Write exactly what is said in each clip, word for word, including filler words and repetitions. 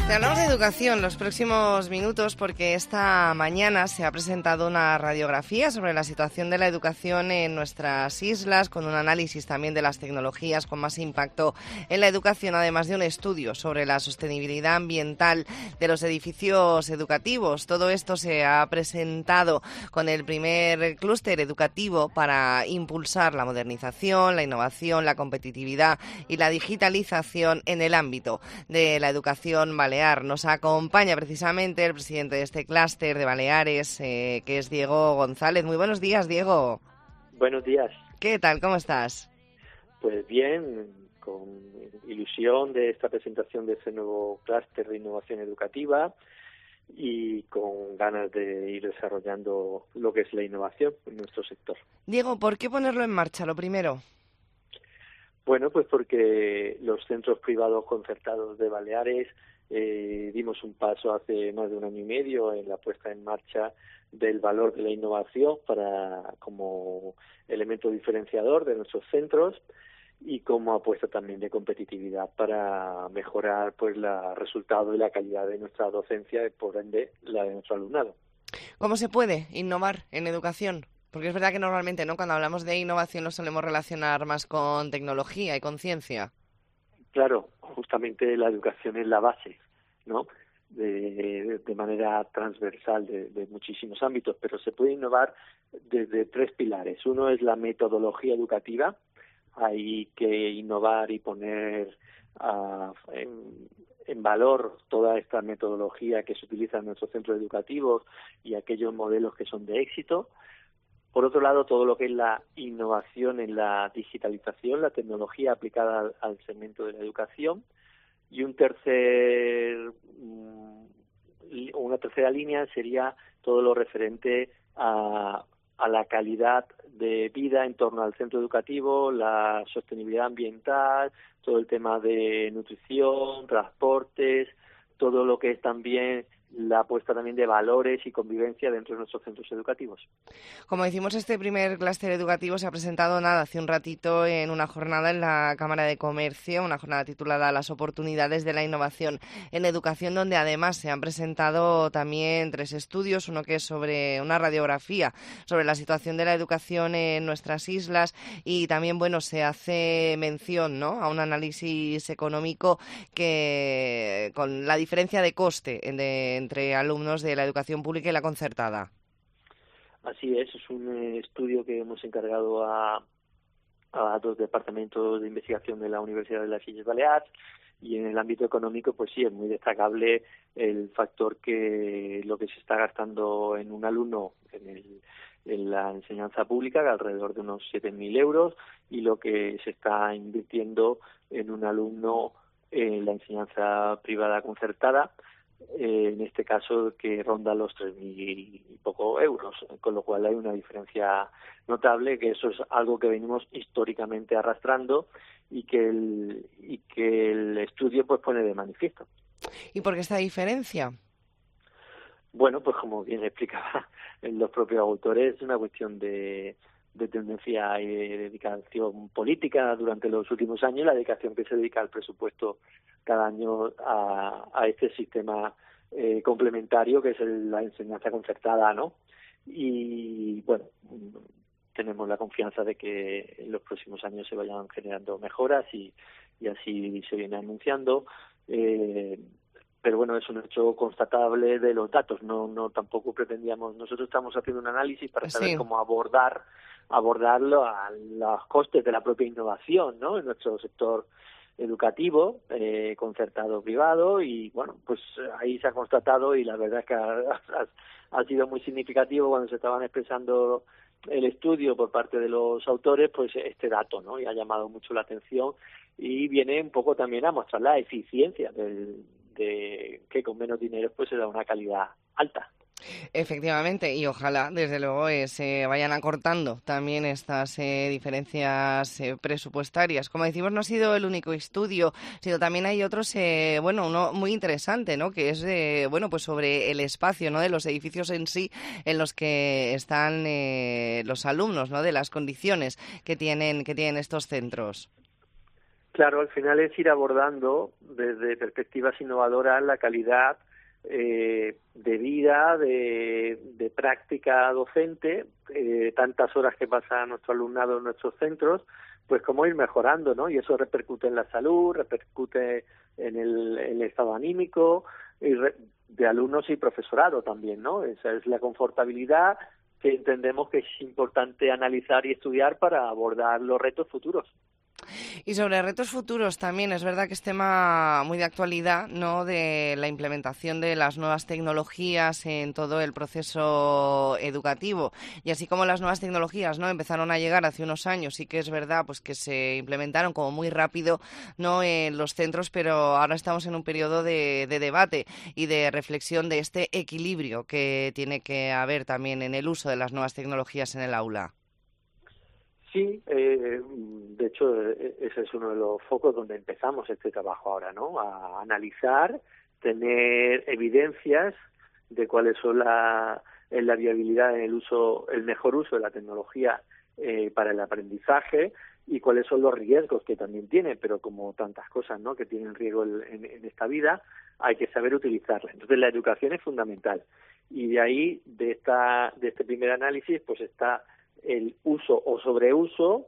Te hablamos de educación los próximos minutos porque esta mañana se ha presentado una radiografía sobre la situación de la educación en nuestras islas, con un análisis también de las tecnologías con más impacto en la educación, además de un estudio sobre la sostenibilidad ambiental de los edificios educativos. Todo esto se ha presentado con el primer clúster educativo para impulsar la modernización, la innovación, la competitividad y la digitalización en el ámbito de la educación balear. Nos acompaña precisamente el presidente de este clúster de Baleares, eh, que es Diego González. Muy buenos días, Diego. Buenos días. ¿Qué tal? ¿Cómo estás? Pues bien, con ilusión de esta presentación de este nuevo clúster de innovación educativa y con ganas de ir desarrollando lo que es la innovación en nuestro sector. Diego, ¿por qué ponerlo en marcha, lo primero? Bueno, pues porque los centros privados concertados de Baleares eh, dimos un paso hace más de un año y medio en la puesta en marcha del valor de la innovación para como elemento diferenciador de nuestros centros y como apuesta también de competitividad para mejorar pues la resultado y la calidad de nuestra docencia y por ende la de nuestro alumnado. ¿Cómo se puede innovar en educación? Porque es verdad que normalmente, ¿no?, cuando hablamos de innovación lo solemos relacionar más con tecnología y con ciencia. Claro, justamente la educación es la base, ¿no?, de, de manera transversal de, de muchísimos ámbitos, pero se puede innovar desde tres pilares. Uno es la metodología educativa. Hay que innovar y poner uh, en, en valor toda esta metodología que se utiliza en nuestros centros educativos y aquellos modelos que son de éxito. Por otro lado, todo lo que es la innovación en la digitalización, la tecnología aplicada al, al segmento de la educación. Y un tercer, una tercera línea sería todo lo referente a, a la calidad de vida en torno al centro educativo, la sostenibilidad ambiental, todo el tema de nutrición, transportes, todo lo que es también la apuesta también de valores y convivencia dentro de nuestros centros educativos. Como decimos, este primer clúster educativo se ha presentado nada hace un ratito en una jornada en la Cámara de Comercio, una jornada titulada Las oportunidades de la innovación en educación, donde además se han presentado también tres estudios, uno que es sobre una radiografía sobre la situación de la educación en nuestras islas y también, bueno, se hace mención, ¿no?, a un análisis económico que con la diferencia de coste de entre alumnos de la educación pública y la concertada. Así es, es un eh, estudio que hemos encargado a, a dos departamentos de investigación de la Universidad de las Illes Baleares y en el ámbito económico, pues sí, es muy destacable el factor que lo que se está gastando en un alumno en, el, en la enseñanza pública, que alrededor de unos siete mil euros, y lo que se está invirtiendo en un alumno en la enseñanza privada concertada, Eh, en este caso que ronda los tres mil y poco euros, con lo cual hay una diferencia notable, que eso es algo que venimos históricamente arrastrando y que el, y que el estudio pues pone de manifiesto. ¿Y por qué esta diferencia? Bueno, pues como bien explicaba en los propios autores, es una cuestión de de tendencia y de dedicación política durante los últimos años, la dedicación que se dedica al presupuesto cada año a, a este sistema eh, complementario que es el, la enseñanza concertada, ¿no? Y bueno, tenemos la confianza de que en los próximos años se vayan generando mejoras y, y así se viene anunciando. Eh, pero bueno, es un hecho constatable de los datos, no no tampoco pretendíamos, nosotros estamos haciendo un análisis para saber sí. cómo abordar abordarlo a los costes de la propia innovación, ¿no?, en nuestro sector educativo, eh, concertado privado, y bueno, pues ahí se ha constatado y la verdad es que ha, ha, ha sido muy significativo cuando se estaban expresando el estudio por parte de los autores, pues este dato, ¿no?, y ha llamado mucho la atención y viene un poco también a mostrar la eficiencia del, de que con menos dinero pues se da una calidad alta. Efectivamente, y ojalá, desde luego, eh, se vayan acortando también estas eh, diferencias eh, presupuestarias. Como decimos, no ha sido el único estudio, sino también hay otros, eh, bueno, uno muy interesante, ¿no?, que es, eh, bueno, pues sobre el espacio, ¿no?, de los edificios en sí, en los que están eh, los alumnos, ¿no?, de las condiciones que tienen, que tienen estos centros. Claro, al final es ir abordando desde perspectivas innovadoras la calidad eh, de vida, de, de práctica docente, eh, tantas horas que pasa nuestro alumnado en nuestros centros, pues cómo ir mejorando, ¿no? Y eso repercute en la salud, repercute en el, en el estado anímico y re, de alumnos y profesorado también, ¿no? Esa es la confortabilidad que entendemos que es importante analizar y estudiar para abordar los retos futuros. Y sobre retos futuros también es verdad que es tema muy de actualidad, ¿no? De la implementación de las nuevas tecnologías en todo el proceso educativo. Y así como las nuevas tecnologías, ¿no? Empezaron a llegar hace unos años, sí que es verdad, pues que se implementaron como muy rápido, ¿no? En los centros, pero ahora estamos en un periodo de, de debate y de reflexión de este equilibrio que tiene que haber también en el uso de las nuevas tecnologías en el aula. Sí, eh, de hecho ese es uno de los focos donde empezamos este trabajo ahora, ¿no? A analizar, tener evidencias de cuáles son la, la viabilidad en el uso, el mejor uso de la tecnología eh, para el aprendizaje y cuáles son los riesgos que también tiene, pero como tantas cosas, ¿no? Que tienen riesgo en, en esta vida, hay que saber utilizarla. Entonces la educación es fundamental y de ahí de esta de este primer análisis pues está el uso o sobreuso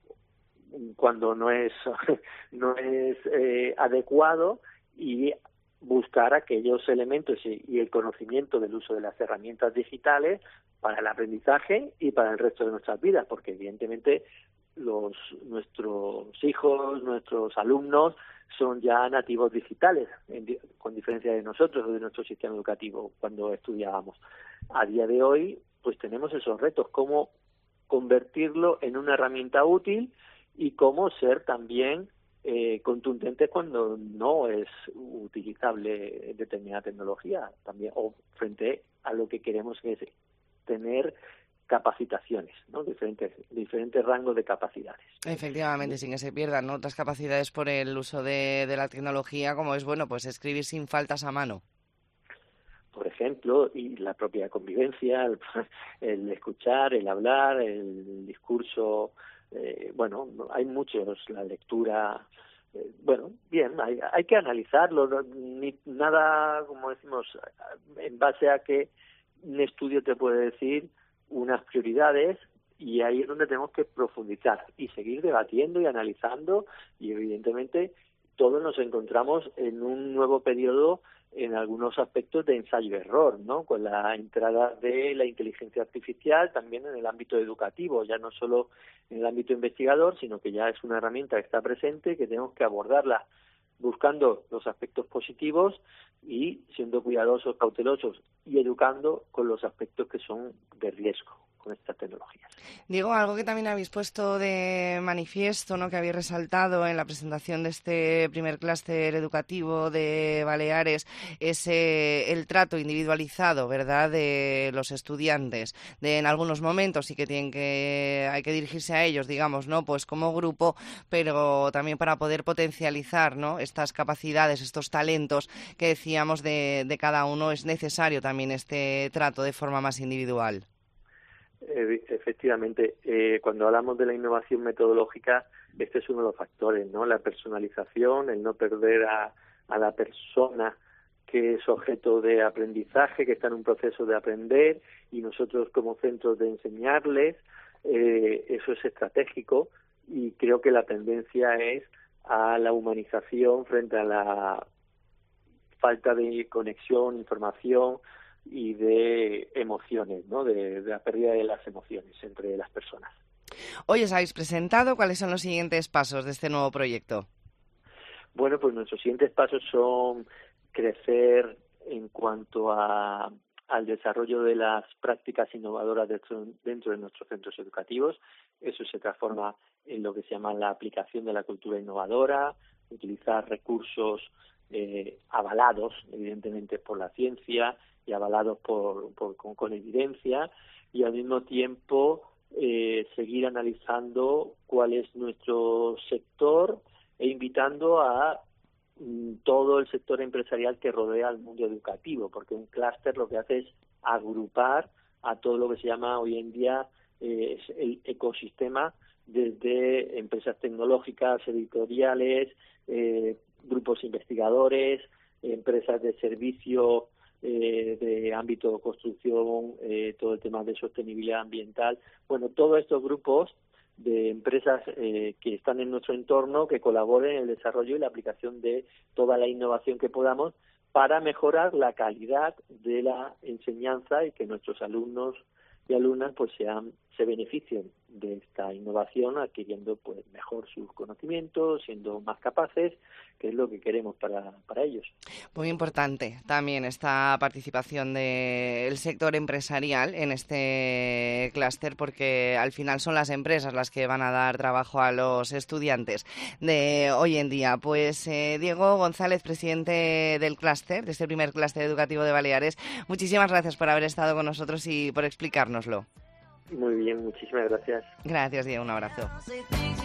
cuando no es no es eh, adecuado y buscar aquellos elementos y, y el conocimiento del uso de las herramientas digitales para el aprendizaje y para el resto de nuestras vidas, porque evidentemente los nuestros hijos, nuestros alumnos son ya nativos digitales, en, con diferencia de nosotros o de nuestro sistema educativo cuando estudiábamos. A día de hoy, pues tenemos esos retos, cómo convertirlo en una herramienta útil y cómo ser también eh, contundentes cuando no es utilizable determinada tecnología también o frente a lo que queremos que es tener capacitaciones, ¿no? Diferentes, diferentes rangos de capacidades. Efectivamente, sin que se pierdan, ¿no? Otras capacidades por el uso de, de la tecnología, como es, bueno, pues escribir sin faltas a mano. Por ejemplo, y la propia convivencia, el, el escuchar, el hablar, el discurso, eh, bueno, hay muchos, la lectura, eh, bueno, bien, hay, hay que analizarlo, no, ni nada, como decimos, en base a que un estudio te puede decir unas prioridades y ahí es donde tenemos que profundizar y seguir debatiendo y analizando y evidentemente todos nos encontramos en un nuevo periodo en algunos aspectos de ensayo-error, ¿no? Con la entrada de la inteligencia artificial también en el ámbito educativo, ya no solo en el ámbito investigador, sino que ya es una herramienta que está presente y que tenemos que abordarla buscando los aspectos positivos y siendo cuidadosos, cautelosos y educando con los aspectos que son de riesgo con estas tecnologías. Digo, algo que también habéis puesto de manifiesto, ¿no? Que habéis resaltado en la presentación de este primer clúster educativo de Baleares, es eh, el trato individualizado, ¿verdad?, de los estudiantes. De en algunos momentos sí que tienen que hay que dirigirse a ellos, digamos, ¿no? Pues como grupo, pero también para poder potencializar, ¿no? Estas capacidades, estos talentos que decíamos de, de cada uno, es necesario también este trato de forma más individual. Efectivamente, eh, cuando hablamos de la innovación metodológica, este es uno de los factores, ¿no? La personalización, el no perder a, a la persona que es objeto de aprendizaje, que está en un proceso de aprender, y nosotros como centros de enseñarles, eh, eso es estratégico, y creo que la tendencia es a la humanización frente a la falta de conexión, información, y de emociones, ¿no? De, de la pérdida de las emociones entre las personas. Hoy os habéis presentado. ¿Cuáles son los siguientes pasos de este nuevo proyecto? Bueno, pues nuestros siguientes pasos son crecer en cuanto a, al desarrollo de las prácticas innovadoras dentro, dentro de nuestros centros educativos. Eso se transforma en lo que se llama la aplicación de la cultura innovadora, utilizar recursos eh, avalados, evidentemente, por la ciencia, y avalados por, por con, con evidencia, y al mismo tiempo eh, seguir analizando cuál es nuestro sector e invitando a mm, todo el sector empresarial que rodea al mundo educativo, porque un clúster lo que hace es agrupar a todo lo que se llama hoy en día eh, es el ecosistema desde empresas tecnológicas, editoriales, eh, grupos investigadores, empresas de servicio eh, de ámbito construcción, eh, todo el tema de sostenibilidad ambiental. Bueno, todos estos grupos de empresas eh, que están en nuestro entorno, que colaboren en el desarrollo y la aplicación de toda la innovación que podamos para mejorar la calidad de la enseñanza y que nuestros alumnos y alumnas pues sean se beneficien de esta innovación adquiriendo pues mejor sus conocimientos, siendo más capaces, que es lo que queremos para, para ellos. Muy importante también esta participación del sector empresarial en este clúster, porque al final son las empresas las que van a dar trabajo a los estudiantes de hoy en día. Pues eh, Diego González, presidente del clúster, de este primer clúster educativo de Baleares, muchísimas gracias por haber estado con nosotros y por explicárnoslo. Muy bien, muchísimas gracias. Gracias, Diego, un abrazo.